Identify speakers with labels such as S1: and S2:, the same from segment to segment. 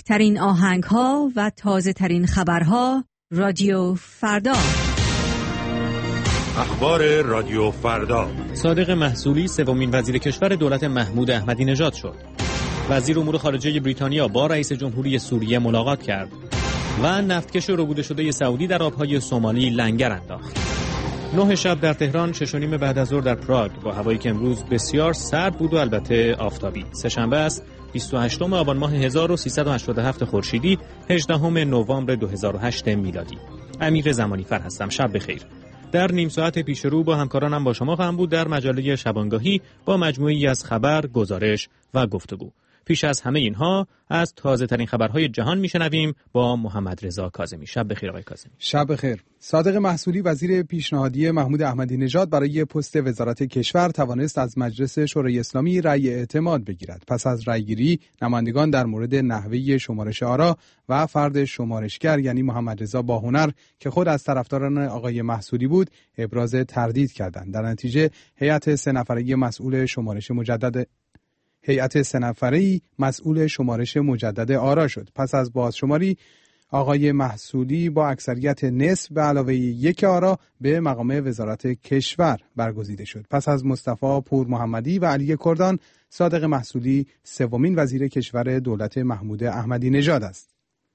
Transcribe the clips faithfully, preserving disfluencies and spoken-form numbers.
S1: بهترین آهنگ‌ها و تازه‌ترین خبرها رادیو فردا.
S2: اخبار رادیو فردا.
S3: صادق محصولی سومین وزیر کشور دولت محمود احمدی نژاد شد. وزیر امور خارجه بریتانیا با رئیس جمهوری سوریه ملاقات کرد و نفتکش ربوده شده سعودی در آبهای سومالی لنگر انداخت. نه شب در تهران، شش و نیم بعد از ظهر در پراگ با هوایی که امروز بسیار سرد بود و البته آفتابی. سه‌شنبه است، بیست و هشتم آبان ماه هزار و سیصد و هشتاد و هفت خورشیدی، هجدهم نوامبر دو هزار و هشت میلادی. امیر زمانیفر هستم. شب بخیر. در نیم ساعت پیش رو با همکارانم با شما خواهم بود در مجله شبانگاهی با مجموعه‌ای از خبر، گزارش و گفتگو. پیش از همه اینها از تازه ترین خبرهای جهان میشنویم با محمد رضا کاظمی. شب بخیر آقای کاظمی.
S4: شب بخیر. صادق محصولی وزیر پیشنهادی محمود احمدی نژاد برای پست وزارت کشور توانست از مجلس شورای اسلامی رأی اعتماد بگیرد. پس از رأیگیری نمایندگان در مورد نحوه شمارش آرا و فرد شمارشگر یعنی محمد رضا باهنر که خود از طرفداران آقای محصولی بود ابراز تردید کردند. در نتیجه هیئت سه نفره مسئول شمارش مجدد هیئت سه نفره‌ای مسئول شمارش مجدد آرا شد. پس از بازشماری آقای محصولی با اکثریت نصف به علاوه یک آرا به مقام وزارت کشور برگزیده شد. پس از مصطفی پور محمدی و علی کردان، صادق محصولی سومین وزیر کشور دولت محمود احمدی نژاد است.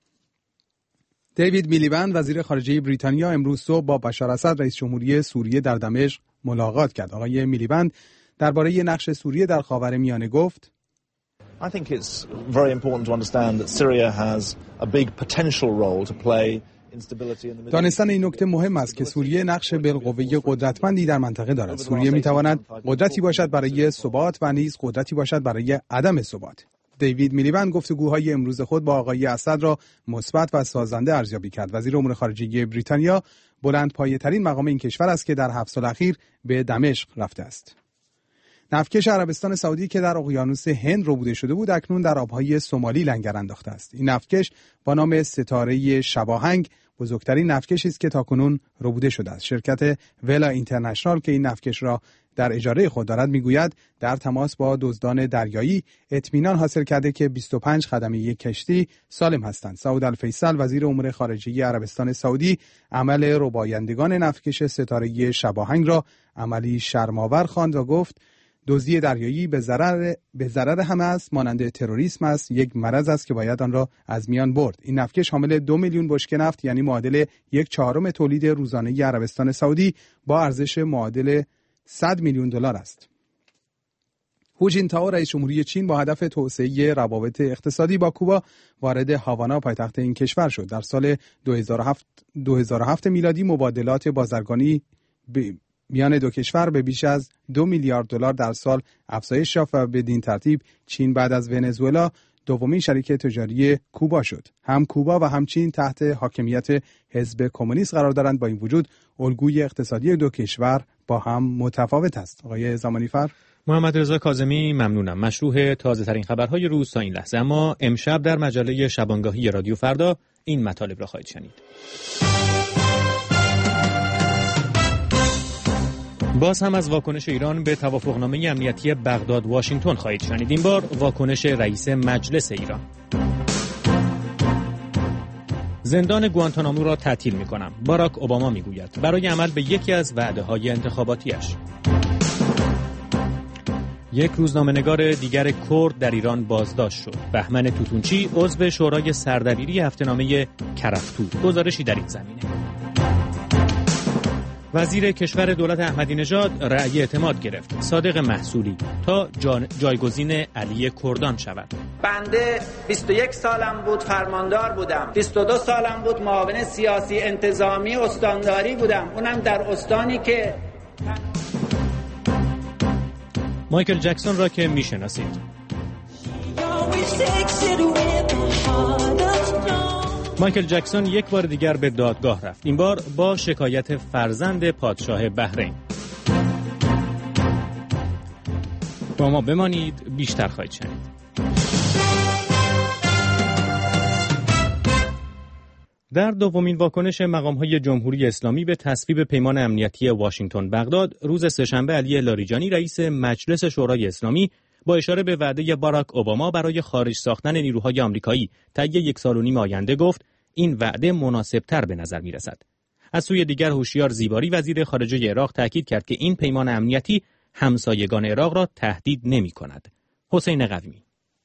S4: دیوید میلیبند وزیر خارجه بریتانیا امروز صبح با بشار اسد رئیس جمهوری سوریه در دمشق ملاقات کرد. آقای میلیبند درباره نقش سوریه در خاورمیانه گفت:
S5: I think it's very important to understand that Syria has a big potential role to play in stability in the Middle East.
S4: دانستن این نکته مهم است که سوریه نقش بالقوه قدرتمندی در منطقه دارد. سوریه میتواند قدرتی باشد برای ثبات و نیز قدرتی باشد برای عدم ثبات. دیوید میلیبند گفتگوهای امروز خود با آقای اسد را مثبت و سازنده ارزیابی کرد. وزیر امور خارجه بریتانیا بلندپایه‌ترین مقام این کشور است که در هفت سال اخیر به دمشق رفته است. نفتکش عربستان سعودی که در اقیانوس هند ربوده شده بود اکنون در آبهای سومالی لنگر انداخته است. این نفتکش با نام ستاره شباهنگ بزرگترین نفتکشی است که تاکنون ربوده شده است. شرکت ولا اینترنشنال که این نفتکش را در اجاره خود دارد میگوید در تماس با دزدان دریایی اطمینان حاصل کرده که بیست و پنج خدمه یک کشتی سالم هستند. سعود الفیصل وزیر امور خارجه عربستان سعودی عمل ربایندگان نفتکش ستاره شباهنگ را عملی شرم‌آور خواند و گفت دزدی دریایی به ضرر به ضرر همه است، مانند تروریسم است، یک مرض است که باید آن را از میان برد. این نفتکش حامل دو میلیون بشکه نفت یعنی معادل یک چهارم تولید روزانه عربستان سعودی با ارزش معادل صد میلیون دلار است. هو جینتائو رئیس جمهوری چین با هدف توسعه روابط اقتصادی با کوبا وارد هاوانا پایتخت این کشور شد. در سال دو هزار و هفت میلادی مبادلات بازرگانی ب... میان دو کشور به بیش از دو میلیارد دلار در سال افزایش یافت و بدین ترتیب چین بعد از ونزوئلا دومین شریک تجاری کوبا شد. هم کوبا و هم چین تحت حاکمیت حزب کمونیست قرار دارند. با این وجود الگوی اقتصادی دو کشور با هم متفاوت است. آقای زمانیفر.
S3: محمد رضا کاظمی ممنونم. مشروح تازه ترین خبرهای روز تا این لحظه. اما امشب در مجله شبانگاهی رادیو فردا این مطالب را خواهید شنید. باز هم از واکنش ایران به توافقنامه امنیتی بغداد واشنگتن خواهید شنید. این بار واکنش رئیس مجلس ایران. زندان گوانتانامو را تعطیل می‌کنم. باراک اوباما میگوید برای عمل به یکی از وعده‌های انتخاباتیش. یک روزنامه‌نگار دیگر کرد در ایران بازداشت شد. بهمن توتونچی عضو شورای سردبیری هفته‌نامه کرفتو. گزارشی در این زمینه. وزیر کشور دولت احمدی نژاد رأی اعتماد گرفت. صادق محصولی تا جایگزین علی کردان شود.
S6: بنده بیست و یک سالم بود فرماندار بودم، بیست و دو سالم بود معاون سیاسی انتظامی استانداری بودم، اونم در استانی که
S3: مایکل جکسون را که میشناسید. مایکل جکسون یک بار دیگر به دادگاه رفت. این بار با شکایت فرزند پادشاه بحرین. با ما بمانید، بیشتر خواهید شنید. در دومین واکنش مقام‌های جمهوری اسلامی به تصویب پیمان امنیتی واشنگتن بغداد، روز سه‌شنبه علی لاریجانی رئیس مجلس شورای اسلامی با اشاره به وعده باراک اوباما برای خارج ساختن نیروهای آمریکایی طی یک سال و نیم آینده گفت این وعده مناسب‌تر به نظر می‌رسد. از سوی دیگر هوشیار زیباری وزیر خارجه عراق تاکید کرد که این پیمان امنیتی همسایگان عراق را تهدید نمی‌کند. حسین قویمی: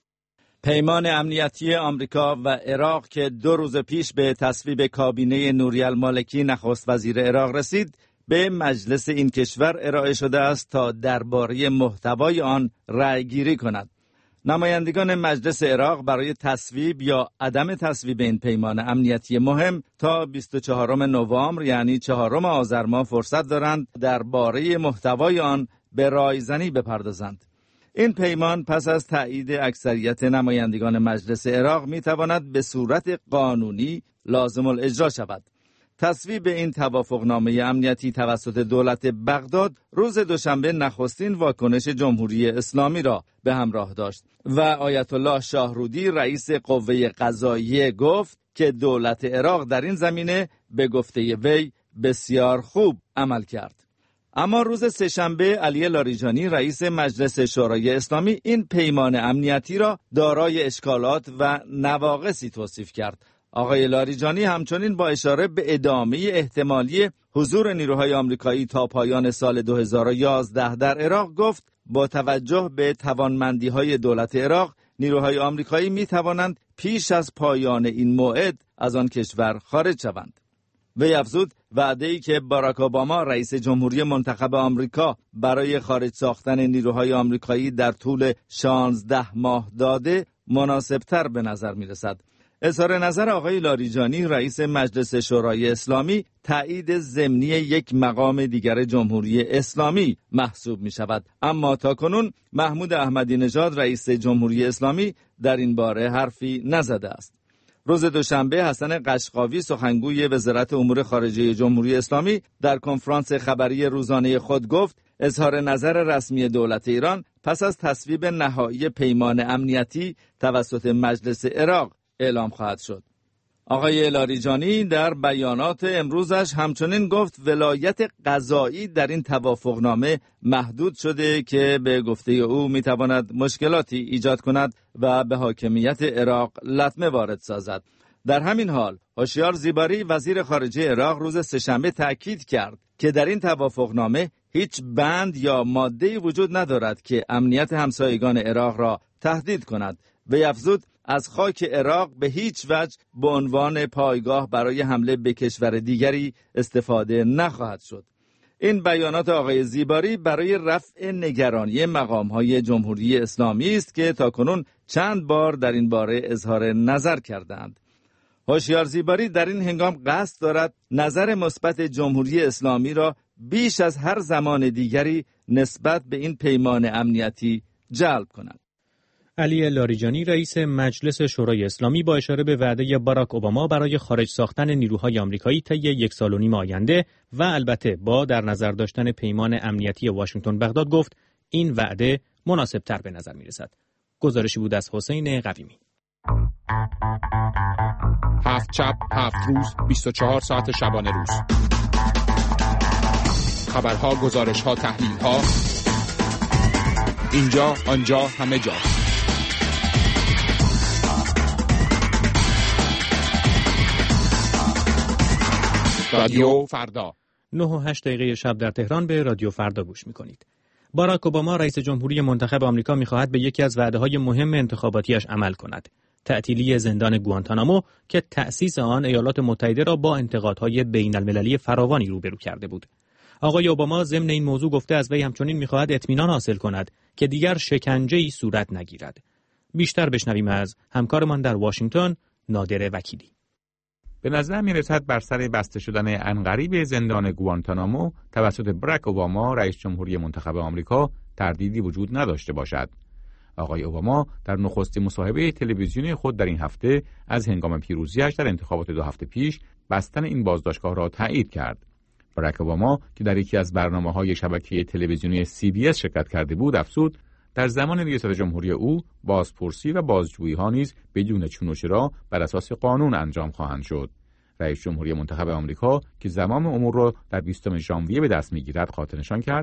S7: پیمان امنیتی آمریکا و عراق که دو روز پیش به تصویب کابینه نوری المالکی نخست وزیر عراق رسید، به مجلس این کشور ارائه شده است تا درباره محتوای آن رأی گیری کند. نمایندگان مجلس عراق برای تصویب یا عدم تصویب این پیمان امنیتی مهم تا بیست و چهارم نوامبر یعنی چهارم آذر ماه فرصت دارند درباره محتوای آن به رایزنی بپردازند. این پیمان پس از تایید اکثریت نمایندگان مجلس عراق می تواند به صورت قانونی لازم الاجرا شود. تصویب این توافقنامه امنیتی توسط دولت بغداد روز دوشنبه نخستین واکنش جمهوری اسلامی را به همراه داشت و آیت الله شاهرودی رئیس قوه قضاییه گفت که دولت عراق در این زمینه به گفته وی بسیار خوب عمل کرد. اما روز سه‌شنبه علی لاریجانی رئیس مجلس شورای اسلامی این پیمان امنیتی را دارای اشکالات و نواقصی توصیف کرد. آقای لاریجانی همچنین با اشاره به ادامه احتمالی حضور نیروهای آمریکایی تا پایان سال دو هزار و یازده در عراق گفت با توجه به توانمندی‌های دولت عراق نیروهای آمریکایی می توانند پیش از پایان این موعد از آن کشور خارج شوند. وی افزود وعده‌ای که باراک اوباما رئیس جمهوری منتخب آمریکا برای خارج ساختن نیروهای آمریکایی در طول شانزده ماه داده مناسبتر به نظر می رسد. اظهار نظر آقای لاریجانی رئیس مجلس شورای اسلامی تایید ضمنی یک مقام دیگر جمهوری اسلامی محسوب می شود، اما تاکنون محمود احمدی نژاد رئیس جمهوری اسلامی در این باره حرفی نزده است. روز دوشنبه حسن قشقاوی سخنگوی وزارت امور خارجه جمهوری اسلامی در کنفرانس خبری روزانه خود گفت اظهار نظر رسمی دولت ایران پس از تصویب نهایی پیمان امنیتی توسط مجلس عراق اعلام خواهد شد. آقای لاریجانی در بیانات امروزش همچنین گفت ولایت قضایی در این توافقنامه محدود شده که به گفته او میتواند مشکلاتی ایجاد کند و به حاکمیت عراق لطمه وارد سازد. در همین حال هوشیار زیباری وزیر خارجه عراق روز سه‌شنبه تاکید کرد که در این توافقنامه هیچ بند یا ماده‌ای وجود ندارد که امنیت همسایگان عراق را تهدید کند. وی افزود از خاک عراق به هیچ وجه به عنوان پایگاه برای حمله به کشور دیگری استفاده نخواهد شد. این بیانات آقای زیباری برای رفع نگرانی مقام‌های جمهوری اسلامی است که تاکنون چند بار در این باره اظهار نظر کردند. هوشیار زیباری در این هنگام قصد دارد نظر مثبت جمهوری اسلامی را بیش از هر زمان دیگری نسبت به این پیمان امنیتی جلب کند.
S3: علی لاریجانی رئیس مجلس شورای اسلامی با اشاره به وعده باراک اوباما برای خارج ساختن نیروهای آمریکایی طی یک سال و نیم آینده و البته با در نظر داشتن پیمان امنیتی واشنگتن بغداد گفت این وعده مناسب‌تر به نظر می‌رسد. گزارشی بود از حسین قویمی.
S8: هفت شب، هفت روز، بیست و چهار ساعت شبانه روز. خبرها، گزارش‌ها، تحلیل‌ها. اینجا، آنجا، همه جا. رادیو فردا.
S3: نه و هشت دقیقه شب در تهران به رادیو فردا گوش می‌کنید. باراک اوباما رئیس جمهوری منتخب آمریکا می‌خواهد به یکی از وعده‌های مهم انتخاباتیش عمل کند. تعطیلی زندان گوانتانامو که تأسیس آن ایالات متحده را با انتقادهای بین‌المللی فراوانی روبرو کرده بود. آقای اوباما ضمن این موضوع گفته از وی همچنین می‌خواهد اطمینان حاصل کند که دیگر شکنجه‌ای صورت نگیرد. بیشتر بشنویم از همکارمان در واشنگتن نادر وکیلی.
S8: به نظر می‌رسد بر سر بسته شدن عنقریب زندان گوانتانامو توسط باراک اوباما رئیس جمهوری منتخب آمریکا تردیدی وجود نداشته باشد. آقای اوباما در نخستین مصاحبه تلویزیونی خود در این هفته از هنگام پیروزیش در انتخابات دو هفته پیش بستن این بازداشتگاه را تایید کرد. باراک اوباما که در یکی از برنامه‌های شبکه تلویزیونی سی بی اس شرکت کرده بود افزود در زمان ریاست جمهوری او بازپرسی و بازجویی‌ها نیز بدون چون و چرا بر اساس قانون انجام خواهند شد. رئیس جمهوری منتخب آمریکا که زمام امور را در بیستم ژانویه به دست می‌گیرد خاطرنشان کرد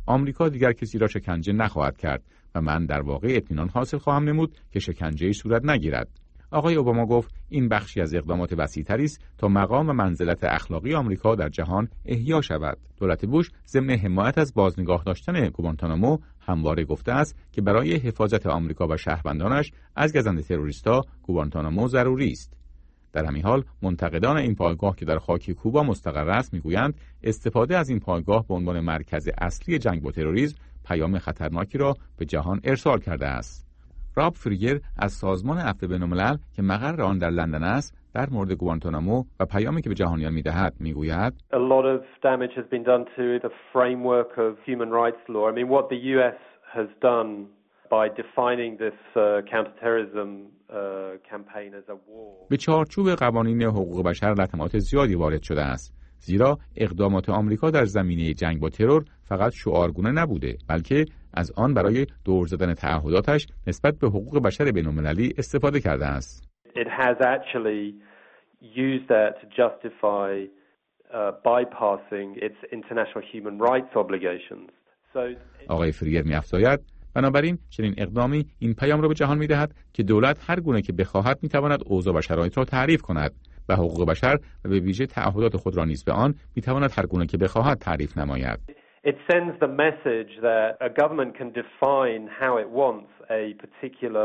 S8: آمریکا دیگر کسی را شکنجه نخواهد کرد و من در واقع اطمینان حاصل خواهم نمود که شکنجه‌ای صورت نگیرد. آقای اوباما گفت این بخشی از اقدامات وسیع‌تری است تا مقام و منزلت اخلاقی آمریکا در جهان احیا شود. دولت بوش ضمن حمایت از بازنگاه داشتن گوانتانامو همواره گفته است که برای حفاظت آمریکا و شهروندانش از گزند تروریست‌ها گوانتانامو ضروری است. در همین حال منتقدان این پایگاه که در خاک کوبا مستقر است میگویند استفاده از این پایگاه به عنوان مرکز اصلی جنگ با تروریسم پیام خطرناکی را به جهان ارسال کرده است. راب فریگر از سازمان عفو بین‌الملل که مقر آن در لندن است در مورد گوانتانامو و پیامی که به جهانیان می‌دهد میگوید
S9: A lot of damage has been done to the framework of human rights law. I mean what the U S has done by defining this uh, counterterrorism uh, campaign as a war.
S8: به چارچوب قوانین حقوق بشر لطمات زیادی وارد شده است. زیرا اقدامات آمریکا در زمینه جنگ با ترور فقط شعارگونه نبوده، بلکه از آن برای دور زدن تعهداتش نسبت به حقوق بشر بین‌المللی استفاده کرده است.
S9: It has actually used that to justify uh, bypassing its international human rights obligations. So
S8: آقای فریر می‌افزاید بنابراین چنین اقدامی این پیام را به جهان می‌دهد که دولت هر گونه که بخواهد می‌تواند اوضاع و شرایط را تعریف کند و حقوق بشر و به ویژه تعهدات خود را نیز به آن می‌تواند هر گونه که بخواهد تعریف نماید.
S9: It sends the message that a government can define how it wants a particular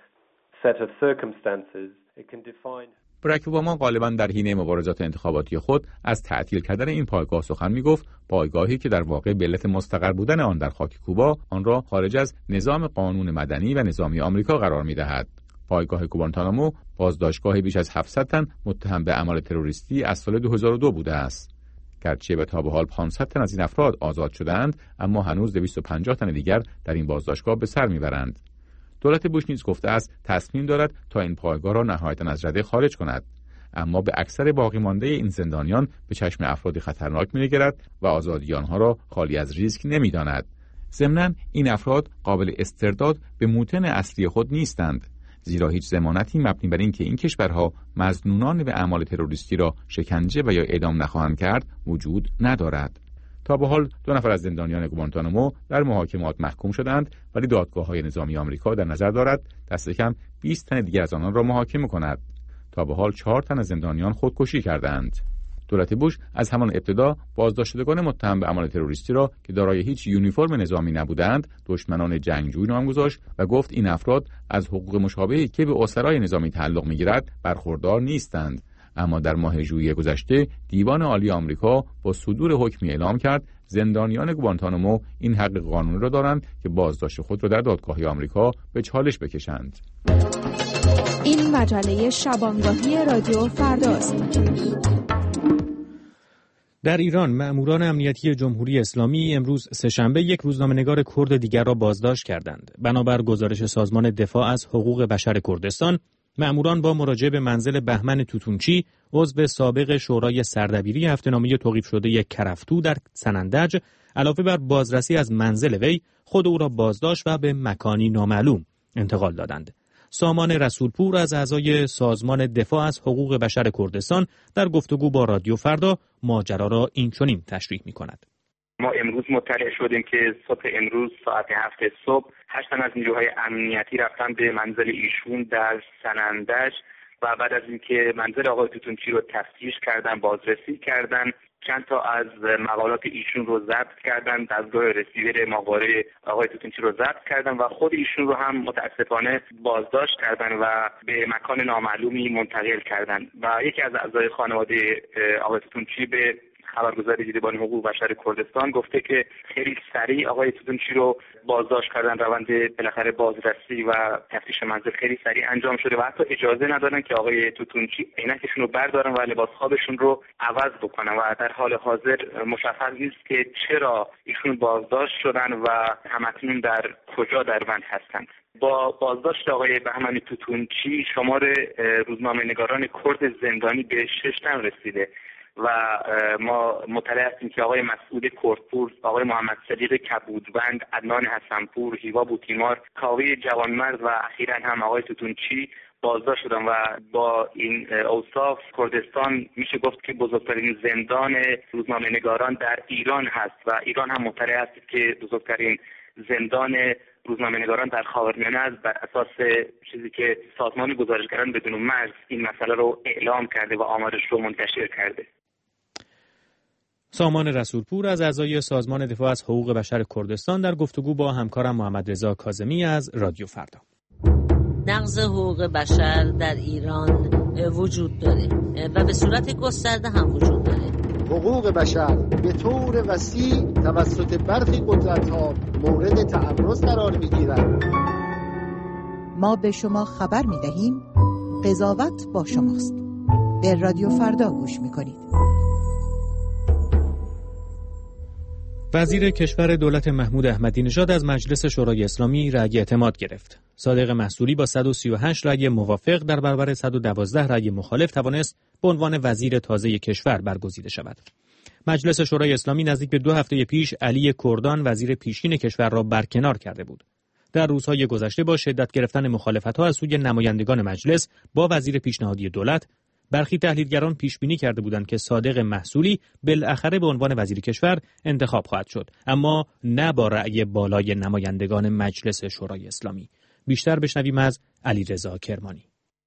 S9: set of circumstances. It can define.
S8: براک اوباما غالباً در حین مبارزات انتخاباتی خود از تعطیل کردن این پایگاه سخن می‌گفت، پایگاهی که در واقع به علت مستقر بودن آن در خاک کوبا آن را خارج از نظام قانون مدنی و نظامی آمریکا قرار می‌دهد. پایگاه گوانتانامو بازداشتگاه بیش از هفتصد تن متهم به اعمال تروریستی از سال دو هزار و دو بوده است. گرچه به تا به حال پانصد تن از این افراد آزاد شدند، اما هنوز دویست و پنجاه تن دیگر در این بازداشتگاه به سر میبرند. دولت بوش نیز گفته است تصمیم دارد تا این پایگاه را نهایتاً از رده خارج کند، اما به اکثر باقی مانده این زندانیان به چشم افرادی خطرناک می‌نگرد و آزادی آنها را خالی از ریسک نمی‌داند. ضمناً این افراد قابل استرداد به موطن اصلی خود نیستند، زیرا هیچ ضمانتی مبنی بر این که این کشورها مظنونان به اعمال تروریستی را شکنجه و یا اعدام نخواهند کرد وجود ندارد. تا به حال دو نفر از زندانیان گوانتانامو در محاکمات محکوم شدند، ولی دادگاه‌های نظامی آمریکا در نظر دارد دست کم بیست تن دیگر از آنان را محاکمه کند. تا به حال چهار تن از زندانیان خودکشی کردند. دولت بوش از همان ابتدا بازداشت شدگان متهم به اعمال تروریستی را که دارای هیچ یونیفرم نظامی نبودند دشمنان جنگجوی نام گذاشت و گفت این افراد از حقوق مشابهی که به اسرای نظامی تعلق می‌گیرد برخوردار نیستند. اما در ماه ژوئیه گذشته دیوان عالی آمریکا با صدور حکمی اعلام کرد زندانیان گوانتانامو این حق قانونی را دارند که بازداشت خود را در دادگاه‌های آمریکا به چالش بکشند.
S10: این مجله شبانگاهی رادیو فرداست.
S3: در ایران مأموران امنیتی جمهوری اسلامی امروز سه‌شنبه یک روزنامه‌نگار کرد دیگر را بازداشت کردند. بنابر گزارش سازمان دفاع از حقوق بشر کردستان، مأموران با مراجعه به منزل بهمن توتونچی، عضو سابق شورای سردبیری هفته‌نامه توقیف شده کرفتو در سنندج، علاوه بر بازرسی از منزل وی، خود او را بازداشت و به مکانی نامعلوم انتقال دادند. سامان رسولپور از اعضای سازمان دفاع از حقوق بشر کردستان در گفتگو با رادیو فردا ماجرا را اینچنین تشریح می‌کند.
S11: ما امروز مطلع شدیم که صبح امروز ساعت هفت صبح هشت تن از نیروهای امنیتی رفتن به منزل ایشون در سنندج و بعد از اینکه منزل آقای توتونچی رو تفتیش کردن، بازرسی کردن، چند تا از مقالات ایشون رو ضبط کردن، دستگاه رسیور ماهواره آقای توتونچی رو ضبط کردن و خود ایشون رو هم متاسفانه بازداشت کردن و به مکان نامعلومی منتقل کردن و یکی از اعضای خانواده آقای توتونچی به خبرگزاری دیدبان حقوق بشر کردستان گفته که خیلی سریع آقای توتونچی رو بازداشت کردن، روند بالاخره بازرسی و تفتیش منزل خیلی سریع انجام شده و حتی اجازه ندادن که آقای توتونچی عینکشون رو بردارن و لباس خوابشون رو عوض بکنن و در حال حاضر مشخص نیست که چرا ایشون بازداشت شدن و همکنون در کجا در بند هستند. با بازداشت آقای بهمن توتونچی شمار روزنامه‌نگاران کرد زندانی به شش تن رسیده و ما مطلع هستیم که آقای مسعود کردپور، آقای محمد صدیق کبودوند، عدنان حسنپور، هیوا بوتیمار، کاوه جوانمرد و اخیراً هم آقای توتونچی بازداشت شدن و با این اوصاف کردستان میشه گفت که بزرگترین زندان روزنامه‌نگاران در ایران هست و ایران هم مطلع است که بزرگترین زندان روزنامه‌نگاران در خاورمیانه است. بر اساس چیزی که سازمان گزارشگران بدون مرز این مسئله رو اعلام کرده و آمارش رو منتشر کرده.
S3: سامان رسولپور از اعضای سازمان دفاع از حقوق بشر کردستان در گفتگو با همکارم محمد رضا کاظمی از رادیو فردا.
S12: نقض حقوق بشر در ایران وجود داره و به صورت گسترده هم وجود داره.
S13: حقوق بشر به طور وسیع توسط برخی قدرت‌ها مورد تعرض قرار می‌گیرد.
S14: ما به شما خبر می‌دهیم قضاوت با شماست. به رادیو فردا گوش می‌کنید.
S3: وزیر کشور دولت محمود احمدی نژاد از مجلس شورای اسلامی رأی اعتماد گرفت. صادق محصولی با صد و سی و هشت رأی موافق در برابر صد و دوازده رأی مخالف توانست به عنوان وزیر تازه کشور برگزیده شود. مجلس شورای اسلامی نزدیک به دو هفته پیش علی کردان وزیر پیشین کشور را برکنار کرده بود. در روزهای گذشته با شدت گرفتن مخالفت‌ها از سوی نمایندگان مجلس با وزیر پیشنهادی دولت، برخی تحلیلگران پیش بینی کرده بودند که صادق محصولی بالاخره به عنوان وزیر کشور انتخاب خواهد شد، اما نه با رأی بالای نمایندگان مجلس شورای اسلامی. بیشتر بشنویم از علیرضا کرمانی.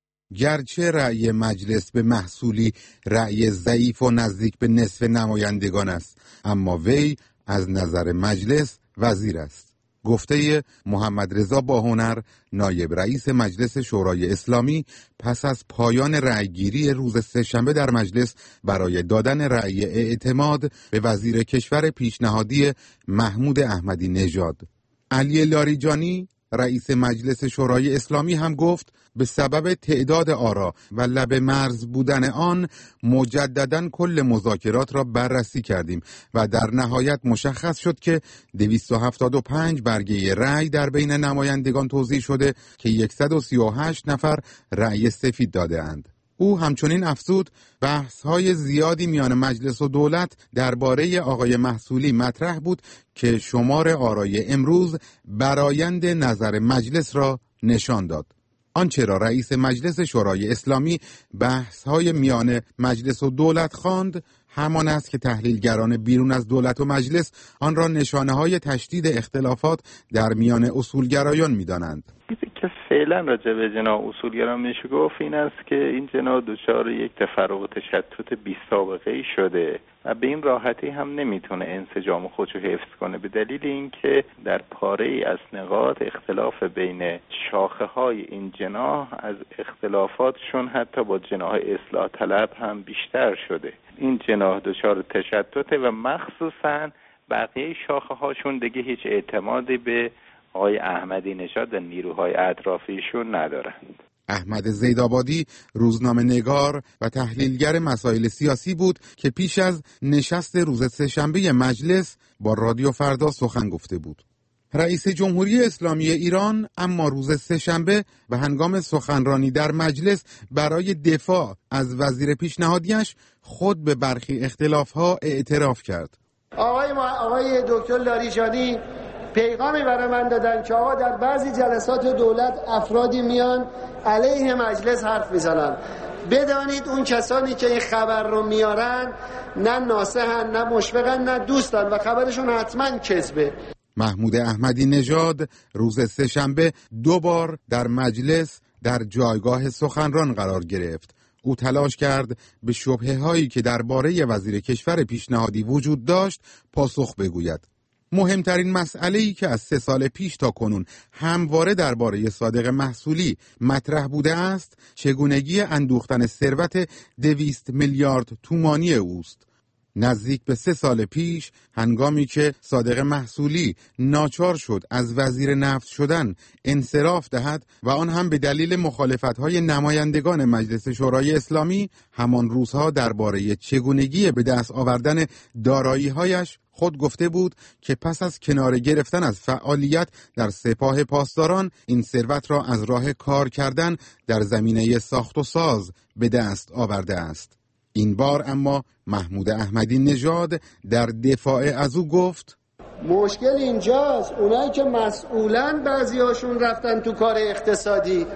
S15: گرچه رأی مجلس به محصولی رأی ضعیف و نزدیک به نصف نمایندگان است، اما وی از نظر مجلس وزیر است. گفته محمد رضا باهنر، نایب رئیس مجلس شورای اسلامی، پس از پایان رأیگیری روز سه‌شنبه در مجلس برای دادن رأی اعتماد به وزیر کشور پیشنهادی محمود احمدی نژاد. علی لاریجانی، رئیس مجلس شورای اسلامی هم گفت به سبب تعداد آرا و لب مرز بودن آن مجدداً کل مذاکرات را بررسی کردیم و در نهایت مشخص شد که دویست و هفتاد و پنج برگه رأی در بین نمایندگان توزیع شده که صد و سی و هشت نفر رأی سفید داده اند. او همچنین افزود بحث‌های زیادی میان مجلس و دولت درباره آقای محصولی مطرح بود که شمار آرای امروز برآیند نظر مجلس را نشان داد. آنچه را رئیس مجلس شورای اسلامی بحث‌های میان مجلس و دولت خواند همان است که تحلیلگران بیرون از دولت و مجلس آن را نشانه‌های تشدید اختلافات در میان اصولگرایان می‌دانند.
S16: چیزی که فعلا راجع به جناح اصولگرا میشه گفت این است که این جناح دچار یک تفرق و تشتت بی سابقه ای شده و به این راحتی هم نمیتونه انسجام خودشو حفظ کنه، به دلیل اینکه در پاره ای از نقاط اختلاف بین شاخه های این جناح از اختلافاتشون حتی با جناح اصلاح طلب هم بیشتر شده. این جناح دچار تشتته و مخصوصا بقیه شاخه هاشون دیگه هیچ اعتمادی به آقای احمدی نژاد و نیروهای اطرافیشون ندارند.
S15: احمد زیدآبادی، روزنامه نگار و تحلیلگر مسائل سیاسی بود که پیش از نشست روز سه‌شنبه مجلس با رادیو فردا سخن گفته بود. رئیس جمهوری اسلامی ایران اما روز سه‌شنبه به هنگام سخنرانی در مجلس برای دفاع از وزیر پیشنهادیش خود به برخی اختلاف‌ها اعتراف کرد.
S13: آقای ما آقای دکتر لاریجانی پیغامی برای من دادن که آقا در بعضی جلسات دولت افرادی میان علیه مجلس حرف میزنن. بدانید اون کسانی که این خبر رو میارن نه ناصحن، نه مشفقن، نه دوستن و خبرشون حتما کذبه.
S15: محمود احمدی نژاد روز سه‌شنبه دو بار در مجلس در جایگاه سخنران قرار گرفت. او تلاش کرد به شبهه هایی که درباره وزیر کشور پیشنهادی وجود داشت پاسخ بگوید. مهمترین مسئله‌ای که از سه سال پیش تا کنون همواره درباره صادق محصولی مطرح بوده است، چگونگی اندوختن ثروت دویست میلیارد تومانی اوست. نزدیک به سه سال پیش هنگامی که صادق محصولی ناچار شد از وزیر نفت شدن انصراف دهد و آن هم به دلیل مخالفت‌های نمایندگان مجلس شورای اسلامی، همان روزها درباره چگونگی به دست آوردن دارایی‌هایش خود گفته بود که پس از کنار گرفتن از فعالیت در سپاه پاسداران این ثروت را از راه کار کردن در زمینه ساخت و ساز به دست آورده است. این بار اما محمود احمدی نژاد در دفاع از او گفت
S13: مشکل اینجاست اونایی که مسئولن بعضی هاشون رفتن تو کار اقتصادی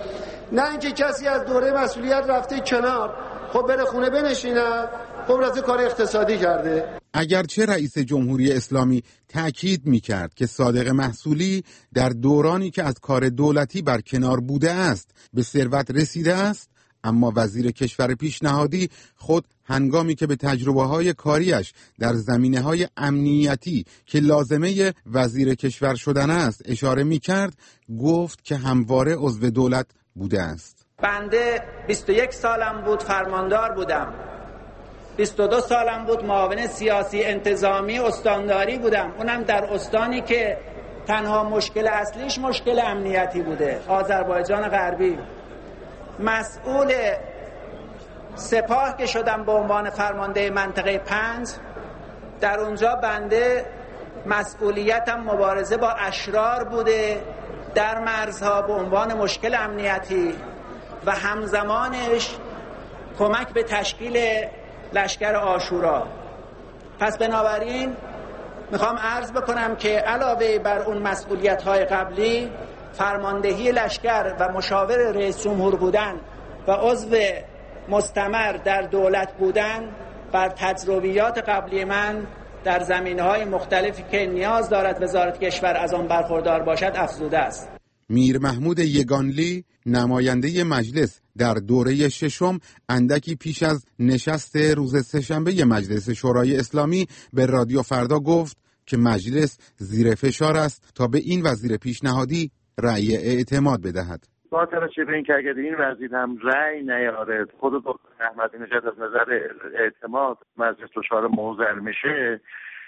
S13: نه اینکه کسی از دوره مسئولیت رفته کنار، خب بره خونه بنشینه، خب رفته کار اقتصادی کرده.
S15: اگرچه رئیس جمهوری اسلامی تأکید می‌کرد که صادق محصولی در دورانی که از کار دولتی برکنار بوده است به ثروت رسیده است، اما وزیر کشور پیشنهادی خود هنگامی که به تجربه‌های کاریش در زمینه‌های امنیتی که لازمه وزیر کشور شدن است اشاره می‌کرد، گفت که همواره عضو دولت بوده است.
S6: بنده بیست و یک سالم بود فرماندار بودم، بیست و دو سالم بود معاون سیاسی انتظامی استانداری بودم، اونم در استانی که تنها مشکل اصلیش مشکل امنیتی بوده، آذربایجان غربی. مسئول سپاه که شدم به عنوان فرمانده منطقه پنج، در اونجا بنده مسئولیتم مبارزه با اشرار بوده در مرزها به عنوان مشکل امنیتی و همزمانش کمک به تشکیل لشکر عاشورا. پس بنابراین میخوام عرض بکنم که علاوه بر اون مسئولیت‌های قبلی، فرماندهی لشکر و مشاور رئیس جمهور بودن و عضو مستمر در دولت بودن بر تجربیات قبلی من در زمینه‌های مختلفی که نیاز دارد وزارت کشور از آن برخوردار باشد افزوده است.
S15: میر محمود یگانلی نماینده مجلس در دوره ششم اندکی پیش از نشست روز سه‌شنبه مجلس شورای اسلامی به رادیو فردا گفت که مجلس زیر فشار است تا به این وزیر پیشنهادی رأی اعتماد بدهد.
S17: با توجه به اینکه اگر این وزیر هم رأی نیاره، خود دکتر احمدی نژاد از نظر اعتماد مجلس دچار موضع میشه،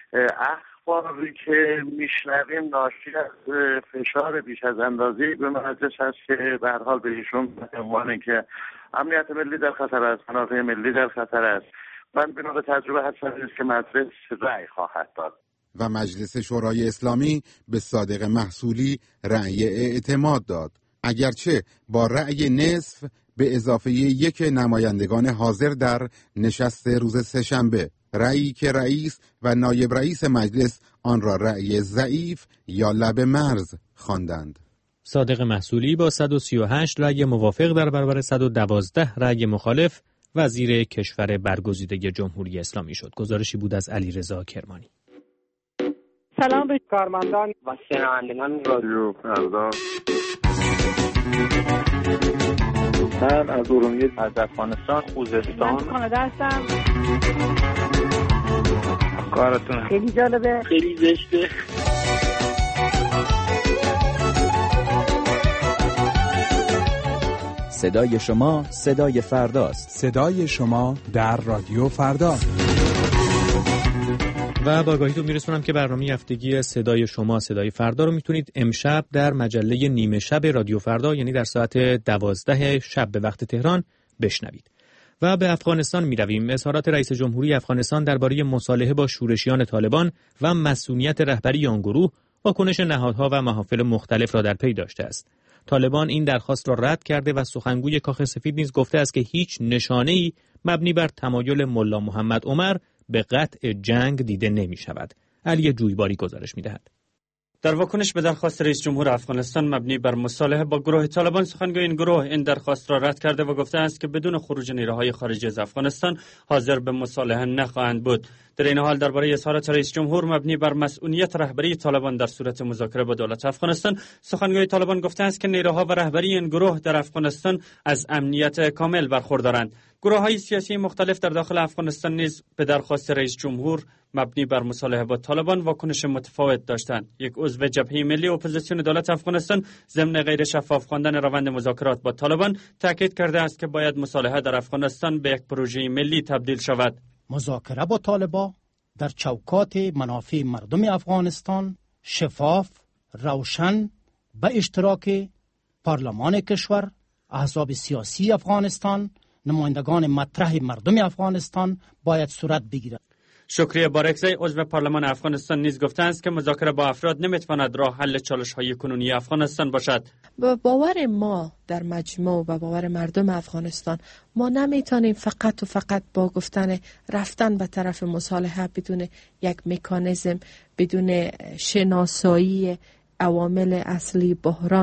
S17: اخباری که میشنویم ناشی از فشار بیش از اندازه‌ای به مجلس هست که به هر حال به ایشون به عنوان اینکه امنیت ملی در خطر است، منافع ملی در خطر است، من بنا به تجربه هستم که مجلس رأی خواهد داد.
S15: و مجلس شورای اسلامی به صادق محصولی رأی اعتماد داد، اگرچه با رأی نصف به اضافه یک نمایندگان حاضر در نشست روز سه‌شنبه، رأیی که رئیس و نایب رئیس مجلس آن را رأی ضعیف یا لب مرز خواندند.
S3: صادق محصولی با صد و سی و هشت رأی موافق در برابر صد و دوازده رأی مخالف وزیر کشور برگزیده جمهوری اسلامی شد. گزارشی بود از علیرضا کرمانی.
S18: سلام به کارمندان
S19: و شنوندگان رادیو فردا.
S16: من از ارومیه از افغانستان خوزستان
S18: من کانادا هستم.
S16: کارتون
S18: خیلی جالبه،
S19: خیلی زشته.
S20: صدای شما صدای فرداست.
S4: صدای شما در رادیو فردا.
S3: و با آگاهیتون میرسونم که برنامه هفتگی صدای شما صدای فردا رو میتونید امشب در مجله نیمه شب رادیو فردا، یعنی در ساعت دوازده شب به وقت تهران بشنوید. و به افغانستان میرویم. اظهارات رئیس جمهوری افغانستان درباره مصالحه با شورشیان طالبان و مسئولیت رهبری آن گروه، واکنش نهادها و محافل مختلف را در پی داشته است. طالبان این درخواست را رد کرده و سخنگوی کاخ سفید نیز گفته است که هیچ نشانه‌ای مبنی بر تمایل ملا محمد عمر به قطع جنگ دیده نمی شود. علی جویباری گزارش می دهد.
S21: در واکنش به درخواست رئیس جمهور افغانستان مبنی بر مصالحه با گروه طالبان، سخنگوی این گروه این درخواست را رد کرده و گفته است که بدون خروج نیروهای خارجی از افغانستان حاضر به مصالحه نخواهند بود. در این حال درباره اظهارات رئیس جمهور مبنی بر مسئولیت رهبری طالبان در صورت مذاکره با دولت افغانستان، سخنگوی طالبان گفته است که نیروها و رهبری این گروه در افغانستان از امنیت کامل برخوردارند. گروه‌های سیاسی مختلف در داخل افغانستان نیز به درخواست رئیس جمهور مبنی بر مصالحه با طالبان واکنش متفاوت داشتند. یک عضو جبهه ملی اپوزیسیون دولت افغانستان ضمن غیر شفاف خواندن روند مذاکرات با طالبان تاکید کرده است که باید مصالحه در افغانستان به یک پروژه ملی تبدیل شود.
S22: مذاکره با طالبان در چوکات منافع مردم افغانستان شفاف، روشن، به اشتراک پارلمان کشور، احزاب سیاسی افغانستان، نمایندگان مطرح مردم افغانستان باید صورت بگیرد.
S21: شکریه بارکزی عضو پارلمان افغانستان نیز گفته است که مذاکره با افراد نمیتواند راه حل چالش‌های کنونی افغانستان باشد.
S23: با باور ما در مجموع و باور مردم افغانستان، ما نمیتونیم فقط و فقط با گفتن رفتن به طرف مصالحه بدون یک مکانیزم، بدون شناسایی عوامل اصلی بحران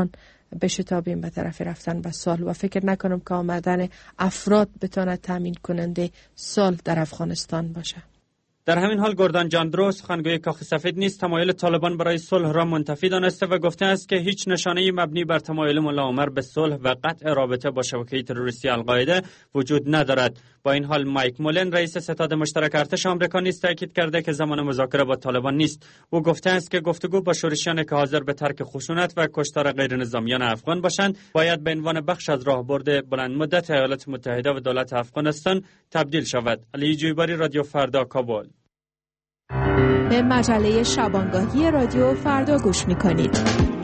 S23: بشتابیم به طرف رفتن به صلح و فکر نکنم که آمدن افراد بتونه تامین کننده صلح در افغانستان باشه.
S21: در همین حال گوردان جاندرو سخنگوی کاخ سفید نیز تمایل طالبان برای صلح را منتفی دانسته و گفته است که هیچ نشانه‌ای مبنی بر تمایل ملا عمر به صلح و قطع رابطه با شبکه تروریستی القاعده وجود ندارد. با این حال مایک مولن رئیس ستاد مشترک ارتش آمریکا نیز تاکید کرده که زمان مذاکره با طالبان نیست. او گفته است که گفتگو با شورشیانی که حاضر به ترک خشونت و کشتار غیر نظامیان افغان باشند باید به عنوان بخش از راهبرد بلند مدت ایالات متحده و دولت افغانستان تبدیل شود. علی جویباری، رادیو فردا، کابل.
S10: به مجله شبانگاهی رادیو فردا گوش می‌کنید.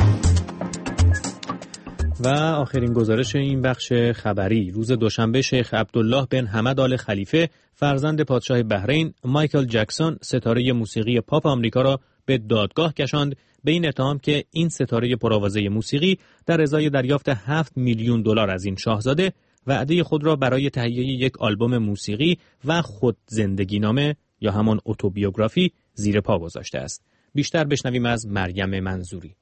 S3: و آخرین گزارش این بخش خبری، روز دوشنبه شیخ عبدالله بن حمد آل خلیفه فرزند پادشاه بحرین مایکل جکسون ستاره موسیقی پاپ آمریکا را به دادگاه کشاند به این اتهام که این ستاره پرآوازه موسیقی در ازای دریافت هفت میلیون دلار از این شاهزاده وعده خود را برای تهیه یک آلبوم موسیقی و خود زندگی نامه یا همان اتوبیوگرافی زیر پا گذاشته است. بیشتر بشنویم از مریم منظوری.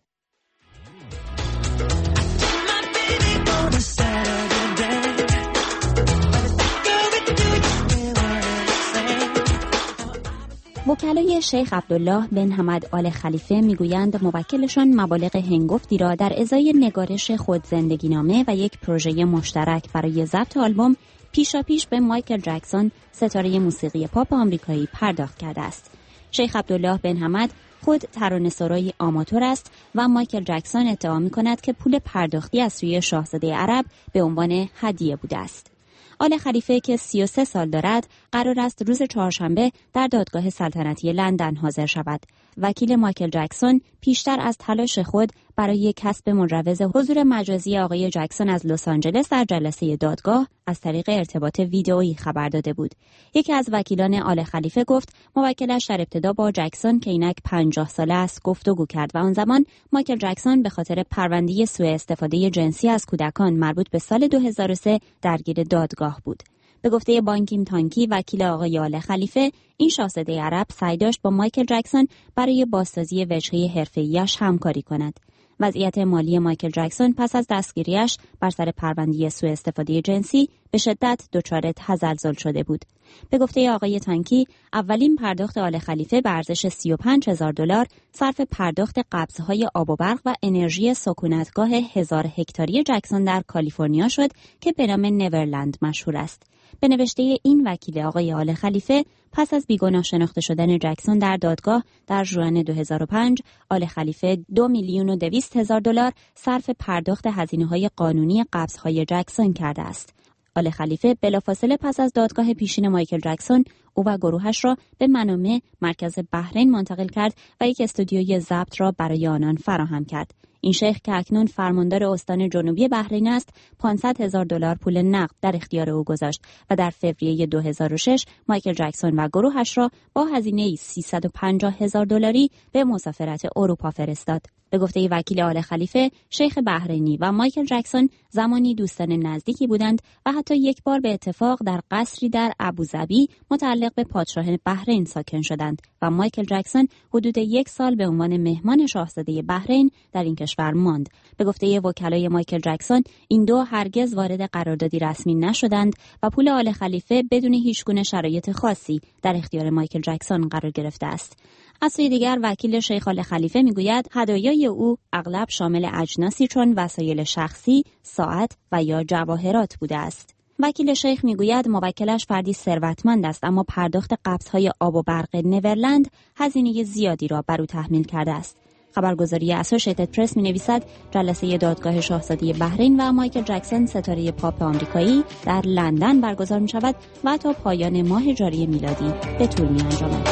S1: وکلای شیخ عبدالله بن حمد آل خلیفه میگویند موکلشان مبالغ هنگفتی را در ازای نگارش خود زندگی نامه و یک پروژه مشترک برای ضبط آلبوم پیشاپیش به مایکل جکسون ستاره موسیقی پاپ آمریکایی پرداخت کرده است. شیخ عبدالله بن حمد خود ترانه‌سرای آماتور است و مایکل جکسون ادعا می‌کند که پول پرداختی از سوی شاهزاده عرب به عنوان هدیه بوده است. آل خلیفه که سی و سه سال دارد قرار است روز چهارشنبه در دادگاه سلطنتی لندن حاضر شود. وکیل مایکل جکسون پیشتر از تلاش خود برای کسب مجوز حضور مجازی آقای جکسون از لس آنجلس در جلسه دادگاه از طریق ارتباط ویدئویی خبر داده بود. یکی از وکیلان آل خلیفه گفت موکلش در ابتدا با جکسون که اینک پنجاه ساله است گفتگو کرد و آن زمان مایکل جکسون به خاطر پرونده سوء استفاده جنسی از کودکان مربوط به سال دو هزار و سه درگیر دادگاه بود. به گفته بانکیم تانکی وکیل آقای آل خلیفه، این شاهزاده عرب سعی داشت با مایکل جکسون برای بازسازی وجهه حرفه‌ایش همکاری کند. وضعیت مالی مایکل جکسون پس از دستگیریش بر سر پرونده سوء استفاده جنسی به شدت دچار تزلزل شده بود. به گفته آقای تانکی، اولین پرداخت آل خلیفه به ارزش سی و پنج هزار دلار صرف پرداخت قبض‌های آب و برق و انرژی سکونتگاه هزار هکتاری جکسون در کالیفرنیا شد که به نام نیورلند مشهور است. به نوشته این وکیل آقای آل خلیفه، پس از بیگناه شناخته شدن جکسون در دادگاه در ژوئن دو هزار و پنج، آل خلیفه دو میلیون و دویست هزار دلار صرف پرداخت هزینه‌های قانونی قبض‌های جکسون کرده است. آل خلیفه بلافاصله پس از دادگاه پیشین مایکل جکسون، او و گروهش را به منامه مرکز بحرین منتقل کرد و یک استودیوی ضبط را برای آنان فراهم کرد. این شیخ که اکنون فرماندار استان جنوبی بحرین است، پانصد هزار دلار پول نقد در اختیار او گذاشت و در فوریه دو هزار و شش مایکل جکسون و گروهش را با هزینه سیصد و پنجاه هزار دلاری به مسافرت اروپا فرستاد. به گفته وکیل آل خلیفه، شیخ بحرینی و مایکل جکسون زمانی دوستان نزدیکی بودند و حتی یک بار به اتفاق در قصری در ابوظبی متعلق به پادشاه بحرین ساکن شدند و مایکل جکسون حدود یک سال به عنوان مهمان شاهزاده بحرین در این کشور ماند. به گفته وکلای مایکل جکسون، این دو هرگز وارد قراردادی رسمی نشدند و پول آل خلیفه بدون هیچگونه شرایط خاصی در اختیار مایکل جکسون قرار گرفته است. از سوی دیگر وکیل شیخ آل خلیفه میگوید هدایای او اغلب شامل اجناسی چون وسایل شخصی، ساعت و یا جواهرات بوده است. وکیل شیخ میگوید موکلش فردی ثروتمند است، اما پرداخت قبض‌های آب و برق نیورلند هزینه زیادی را بر او تحمیل کرده است. خبرگزاری اسوشیتد پرس می نویسد جلسه دادگاه شاهزاده بحرین و مایکل جکسون ستاره پاپ آمریکایی در لندن برگزار می شود و تا پایان ماه جاری میلادی به طول می انجامد.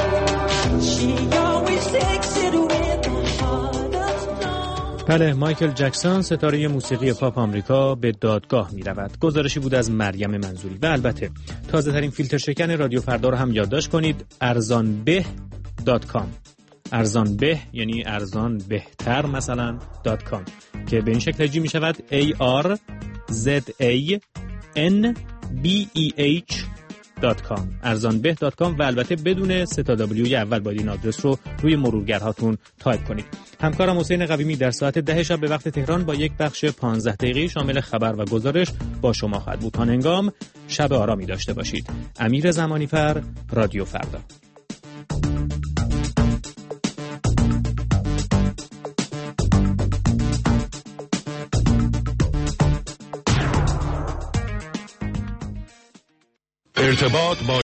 S3: بله، مایکل جکسون ستاره موسیقی پاپ آمریکا به دادگاه می رود. گزارشی بود از مریم منظوری. و البته تازه ترین فیلتر شکن رادیو فردا رو هم یادداشت کنید، ارزان به دات کام. ارزان به یعنی ارزان بهتر مثلا دات کام که به این شکل ترجمه می شود A R Z A N B E H دات کام ارزان به دات کام و البته بدون سه تا دبلیوی اول باید این آدرس رو روی مرورگرهاتون تایپ کنید. همکارم حسین قویمی در ساعت ده شب به وقت تهران با یک بخش پانزده دقیقه‌ای شامل خبر و گزارش با شما خواهد بود. تا هنگام شب آرامی داشته باشید. امیر زمانیفر، رادیو فردا.
S2: ارتباط با